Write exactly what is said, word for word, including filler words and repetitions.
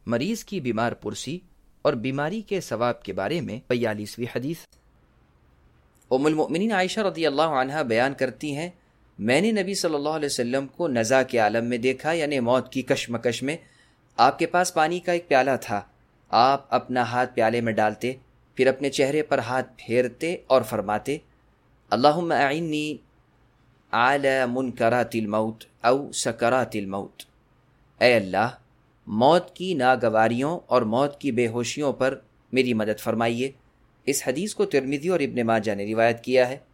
मरीज की बीमार पुरसी और बीमारी के सवाब के बारे में बयालीसवीं हदीस। उम्मुल मोमिनीन आयशा रज़ियल्लाहु अन्हा बयान करती हैं, मैंने नबी सल्लल्लाहु अलैहि वसल्लम को नज़ा के आलम में देखा, यानी मौत की कशमकश में। आपके पास पानी का एक प्याला था। आप अपना हाथ प्याले में डालते, फिर अपने चेहरे पर हाथ फेरते और फरमाते, अल्लाहुम्मा अइन्नी आला मुनकरातिल मौत औ सकरातिल मौत। ऐ अल्लाह, मौत की नागवारियों और मौत की बेहोशियों पर मेरी मदद फरमाइए। इस हदीस को तिर्मिज़ी और इब्न माजा ने रिवायत किया है।